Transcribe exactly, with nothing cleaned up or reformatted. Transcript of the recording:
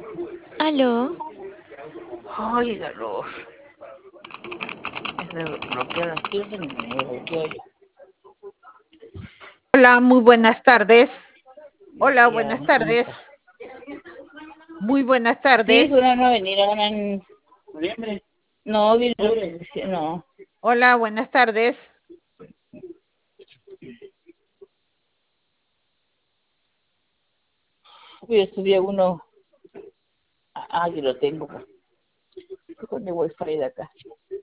Aló, Ay, el error. Es de bloquear las piernas y me bloqueo yo. Hola, muy buenas tardes. Hola, buenas Bloquear, ¿cómo tardes. está? Muy buenas Sí, tardes. fueron a venir ahora en noviembre. No, vino, no. Hola, buenas tardes. Yo estudié uno. Ah, yo lo tengo. Con el wifi de acá.